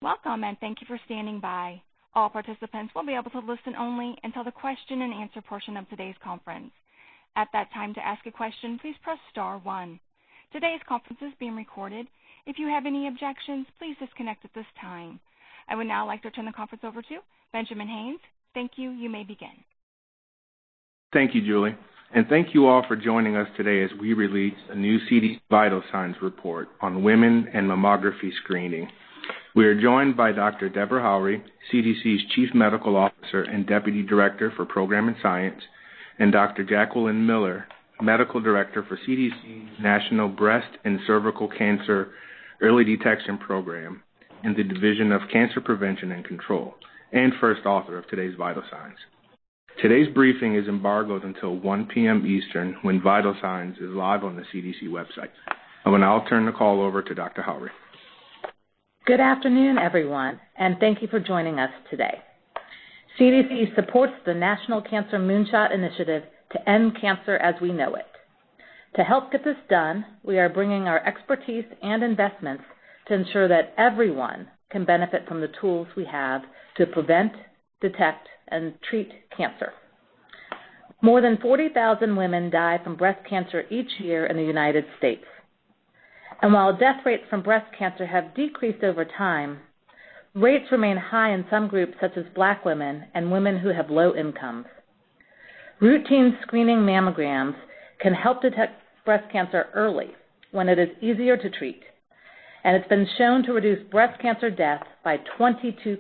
Welcome, and thank you for standing by. All participants will be able to listen only until the question and answer portion of today's conference. At that time, to ask a question, please press star one. Today's conference is being recorded. If you have any objections, please disconnect at this time. I would now like to turn the conference over to Benjamin Haynes. Thank you. You may begin. Thank you, Julie. And thank you all for joining us today as we release a new CDC Vital Signs report on women and mammography screening. We are joined by Dr. Deborah Howry, CDC's Chief Medical Officer and Deputy Director for Program and Science, and Dr. Jacqueline Miller, Medical Director for CDC's National Breast and Cervical Cancer Early Detection Program in the Division of Cancer Prevention and Control, and first author of today's Vital Signs. Today's briefing is embargoed until 1 p.m. Eastern, when Vital Signs is live on the CDC website. I will now turn the call over to Dr. Howry. Good afternoon, everyone, and thank you for joining us today. CDC supports the National Cancer Moonshot Initiative to end cancer as we know it. To help get this done, we are bringing our expertise and investments to ensure that everyone can benefit from the tools we have to prevent, detect, and treat cancer. More than 40,000 women die from breast cancer each year in the United States. And while death rates from breast cancer have decreased over time, rates remain high in some groups such as Black women and women who have low incomes. Routine screening mammograms can help detect breast cancer early when it is easier to treat, and it's been shown to reduce breast cancer deaths by 22%.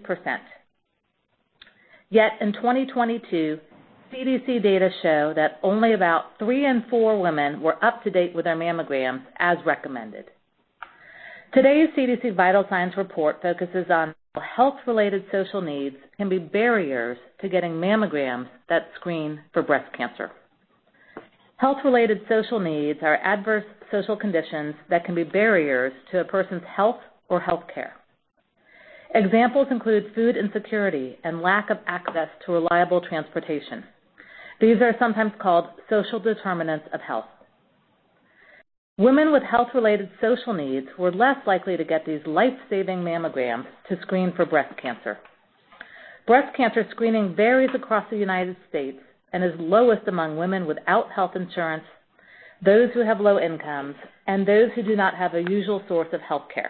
Yet in 2022, CDC data show that only about 3 in 4 women were up to date with their mammograms as recommended. Today's CDC Vital Signs report focuses on how health-related social needs can be barriers to getting mammograms that screen for breast cancer. Health-related social needs are adverse social conditions that can be barriers to a person's health or health care. Examples include food insecurity and lack of access to reliable transportation. These are sometimes called social determinants of health. Women with health-related social needs were less likely to get these life-saving mammograms to screen for breast cancer. Breast cancer screening varies across the United States and is lowest among women without health insurance, those who have low incomes, and those who do not have a usual source of health care.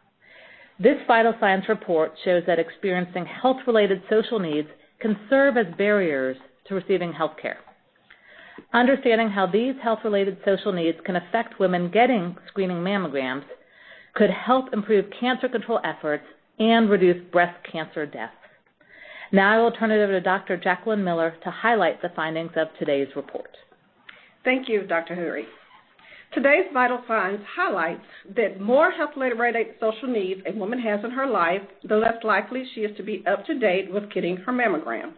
This Vital Signs report shows that experiencing health-related social needs can serve as barriers to receiving health care. Understanding how these health-related social needs can affect women getting screening mammograms could help improve cancer control efforts and reduce breast cancer deaths. Now I will turn it over to Dr. Jacqueline Miller to highlight the findings of today's report. Thank you, Dr. Howry. Today's Vital Signs highlights that more health-related social needs a woman has in her life, the less likely she is to be up to date with getting her mammogram.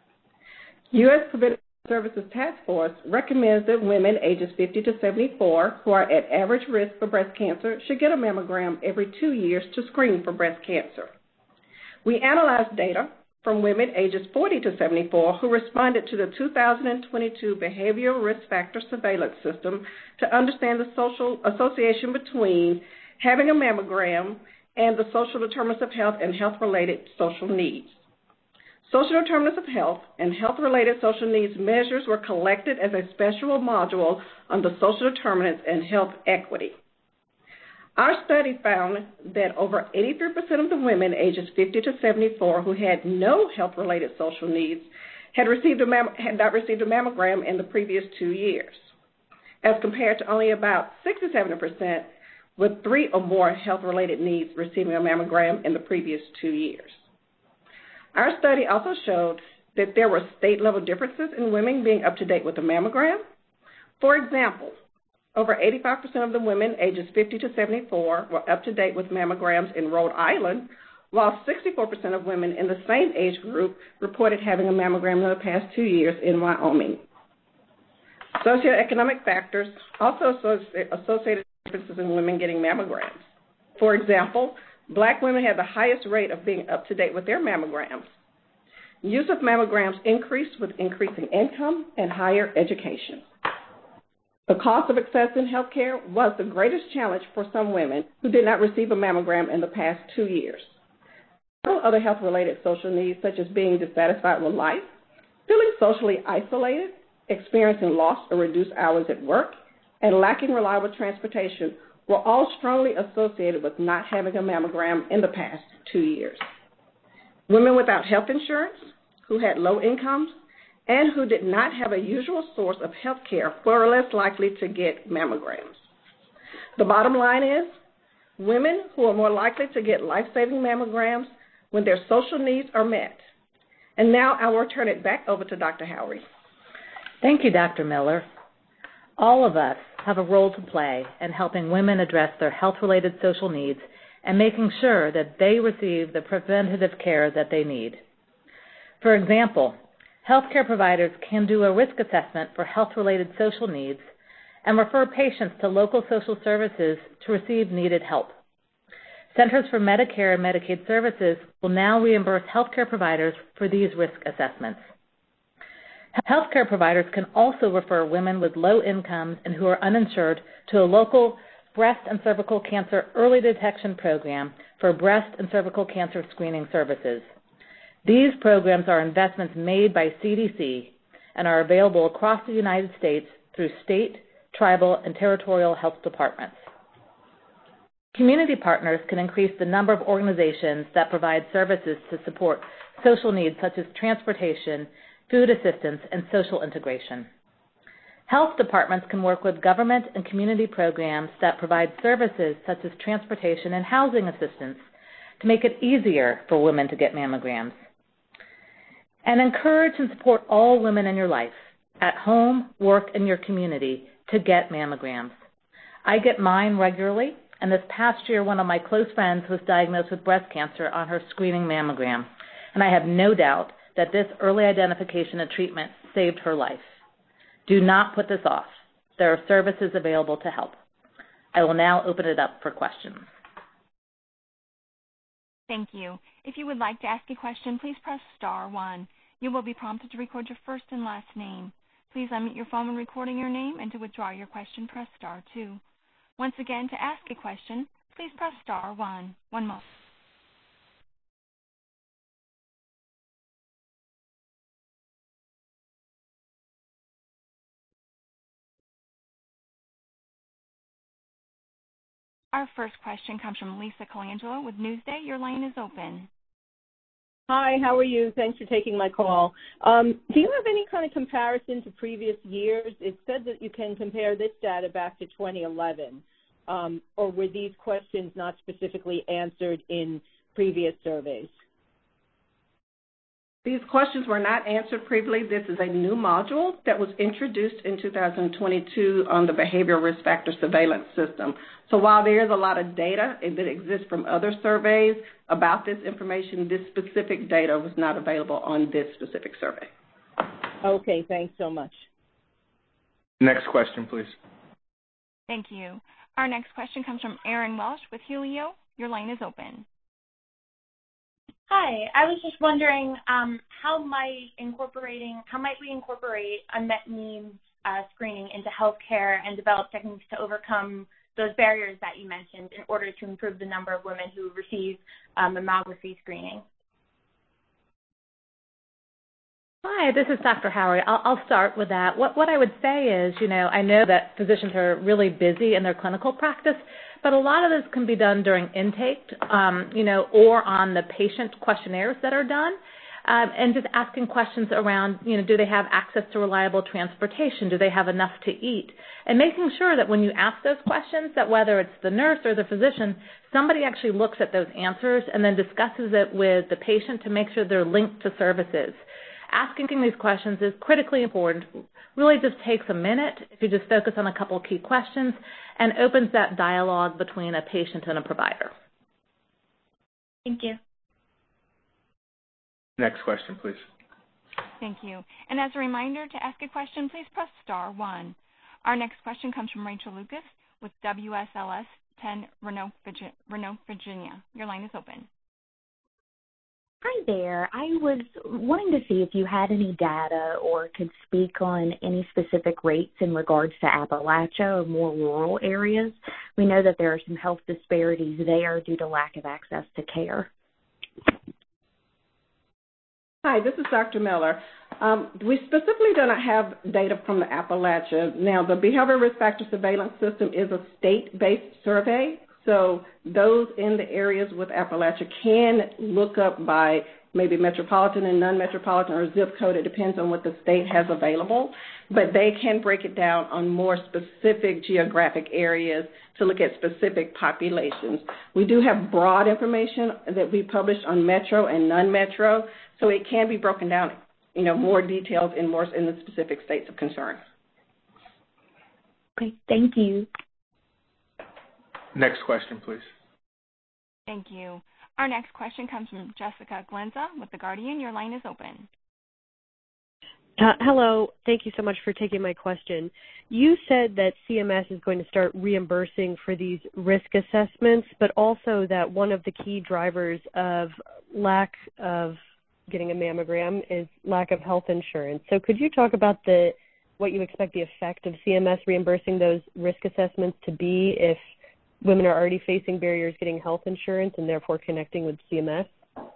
U.S. Preventive Services Task Force recommends that women ages 50 to 74 who are at average risk for breast cancer should get a mammogram every 2 years to screen for breast cancer. We analyzed data from women ages 40 to 74 who responded to the 2022 Behavioral Risk Factor Surveillance System to understand the social association between having a mammogram and the social determinants of health and health-related social needs. Social determinants of health and health-related social needs measures were collected as a special module on the social determinants and health equity. Our study found that over 83% of the women ages 50 to 74 who had no health-related social needs had not received a mammogram in the previous 2 years, as compared to only about 67% with 3 or more health-related needs receiving a mammogram in the previous 2 years. Our study also showed that there were state-level differences in women being up to date with a mammogram. For example, over 85% of the women ages 50 to 74 were up to date with mammograms in Rhode Island, while 64% of women in the same age group reported having a mammogram in the past 2 years in Wyoming. Socioeconomic factors also associated differences in women getting mammograms. For example, Black women have the highest rate of being up to date with their mammograms. Use of mammograms increased with increasing income and higher education. The cost of access in health care was the greatest challenge for some women who did not receive a mammogram in the past 2 years. other health-related social needs, such as being dissatisfied with life, feeling socially isolated, experiencing lost or reduced hours at work, and lacking reliable transportation, were all strongly associated with not having a mammogram in the past 2 years. Women without health insurance, who had low incomes, and who did not have a usual source of health care were less likely to get mammograms. The bottom line is, women who are more likely to get life-saving mammograms when their social needs are met. And now I will turn it back over to Dr. Howery. Thank you, Dr. Miller. All of us have a role to play in helping women address their health-related social needs and making sure that they receive the preventative care that they need. For example, healthcare providers can do a risk assessment for health-related social needs and refer patients to local social services to receive needed help. Centers for Medicare and Medicaid Services will now reimburse healthcare providers for these risk assessments. Healthcare providers can also refer women with low incomes and who are uninsured to a local breast and cervical cancer early detection program for breast and cervical cancer screening services. These programs are investments made by CDC and are available across the United States through state, tribal, and territorial health departments. Community partners can increase the number of organizations that provide services to support social needs such as transportation, food assistance, and social integration. Health departments can work with government and community programs that provide services such as transportation and housing assistance to make it easier for women to get mammograms. And encourage and support all women in your life, at home, work, and your community, to get mammograms. I get mine regularly, and this past year one of my close friends was diagnosed with breast cancer on her screening mammogram, and I have no doubt that this early identification and treatment saved her life. Do not put this off. There are services available to help. I will now open it up for questions. Thank you. If you would like to ask a question, please press star 1. You will be prompted to record your first and last name. Please unmute your phone when recording your name, and to withdraw your question, press star 2. Once again, to ask a question, please press star 1. One moment. Our first question comes from Lisa Colangelo with Newsday. Your line is open. Hi, how are you? Thanks for taking my call. Do you have any kind of comparison to previous years? It said that you can compare this data back to 2011, or were these questions not specifically answered in previous surveys? These questions were not answered previously. This is a new module that was introduced in 2022 on the Behavioral Risk Factor Surveillance System. So while there is a lot of data that exists from other surveys about this information, this specific data was not available on this specific survey. Okay, thanks so much. Next question, please. Thank you. Our next question comes from Erin Welsh with Helio. Your line is open. Hi, I was just wondering how might we incorporate unmet needs screening into healthcare and develop techniques to overcome those barriers that you mentioned in order to improve the number of women who receive mammography screening? Hi, this is Dr. Howery. I'll start with that. What I would say is, I know that physicians are really busy in their clinical practice, but a lot of this can be done during intake, or on the patient questionnaires that are done, and just asking questions around, do they have access to reliable transportation? Do they have enough to eat? And making sure that when you ask those questions, that whether it's the nurse or the physician, somebody actually looks at those answers and then discusses it with the patient to make sure they're linked to services. Asking these questions is critically important. Really just takes a minute if you just focus on a couple key questions and opens that dialogue between a patient and a provider. Thank you. Next question, please. Thank you. And as a reminder, to ask a question, please press star 1. Our next question comes from Rachel Lucas with WSLS 10 Roanoke, Virginia. Your line is open. Hi there. I was wanting to see if you had any data or could speak on any specific rates in regards to Appalachia or more rural areas. We know that there are some health disparities there due to lack of access to care. Hi, this is Dr. Miller. We specifically do not have data from the Appalachia. Now, the Behavioral Risk Factor Surveillance System is a state-based survey, so those in the areas with Appalachia can look up by maybe metropolitan and non-metropolitan or zip code. It depends on what the state has available, but they can break it down on more specific geographic areas to look at specific populations. We do have broad information that we publish on metro and non-metro, so it can be broken down, more details in the specific states of concern. Okay, thank you. Next question, please. Thank you. Our next question comes from Jessica Glenza with The Guardian. Your line is open. Hello. Thank you so much for taking my question. You said that CMS is going to start reimbursing for these risk assessments, but also that one of the key drivers of lack of getting a mammogram is lack of health insurance. So could you talk about what you expect the effect of CMS reimbursing those risk assessments to be if women are already facing barriers getting health insurance and therefore connecting with CMS?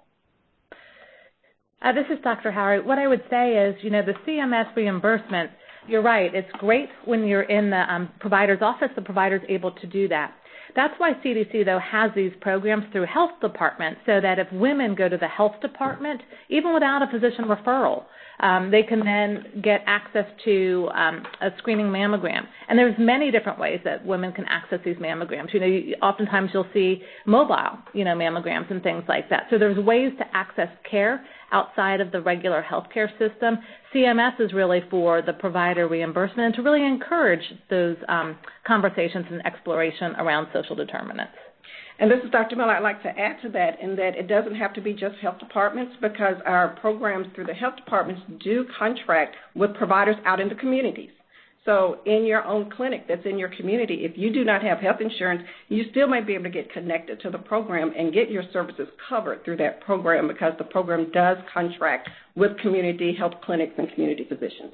This is Dr. Howard. What I would say is, the CMS reimbursement, you're right, it's great when you're in the provider's office, the provider's able to do that. That's why CDC, though, has these programs through health departments so that if women go to the health department, even without a physician referral, they can then get access to a screening mammogram. And there's many different ways that women can access these mammograms. Oftentimes you'll see mobile, mammograms and things like that. So there's ways to access care outside of the regular healthcare system. CMS is really for the provider reimbursement and to really encourage those conversations and exploration around social determinants. And this is Dr. Miller. I'd like to add to that in that it doesn't have to be just health departments because our programs through the health departments do contract with providers out in the communities. So in your own clinic that's in your community, if you do not have health insurance, you still might be able to get connected to the program and get your services covered through that program because the program does contract with community health clinics and community physicians.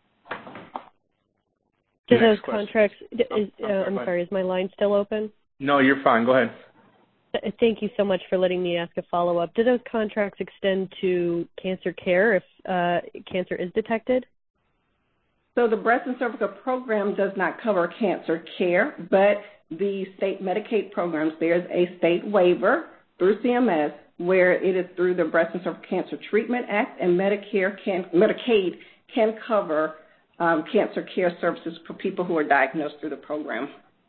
Do those contracts, I'm sorry, is my line still open? No, you're fine. Go ahead. Thank you so much for letting me ask a follow-up. Do those contracts extend to cancer care if cancer is detected? So the breast and cervical program does not cover cancer care, but the state Medicaid programs, there's a state waiver through CMS where it is through the Breast and Cervical Cancer Treatment Act, and Medicaid can cover cancer care services for people who are diagnosed through the program.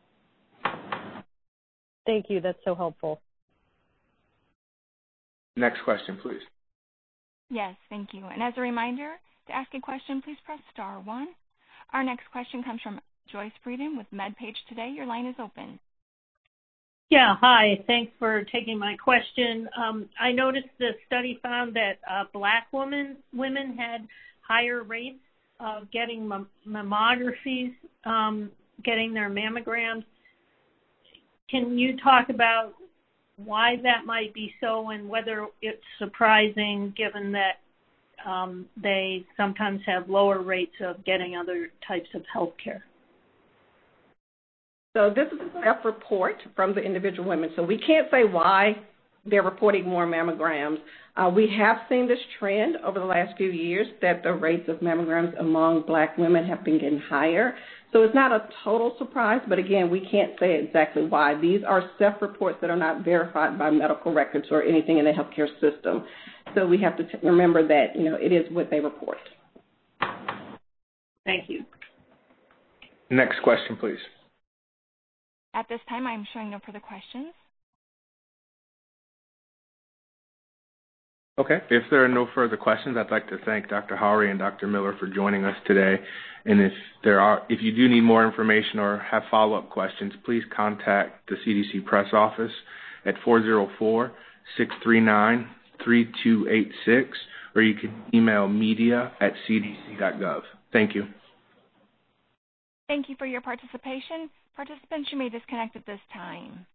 Thank you. That's so helpful. Next question, please. Yes, thank you. And as a reminder, to ask a question, please press star 1. Our next question comes from Joyce Frieden with MedPage Today. Your line is open. Yeah, hi. Thanks for taking my question. I noticed the study found that Black women had higher rates of getting mammographies, getting their mammograms. Can you talk about why that might be so and whether it's surprising given that they sometimes have lower rates of getting other types of health care? So this is a self-report from the individual women. So we can't say why they're reporting more mammograms. We have seen this trend over the last few years that the rates of mammograms among Black women have been getting higher. So it's not a total surprise, but again, we can't say exactly why. These are self-reports that are not verified by medical records or anything in the healthcare system. So we have to remember that, it is what they report. Thank you. Next question, please. At this time, I'm showing no further questions. Okay. If there are no further questions, I'd like to thank Dr. Howry and Dr. Miller for joining us today. And if you do need more information or have follow-up questions, please contact the CDC press office at 404-639-3286, or you can email media@cdc.gov. Thank you. Thank you for your participation. Participants, you may disconnect at this time.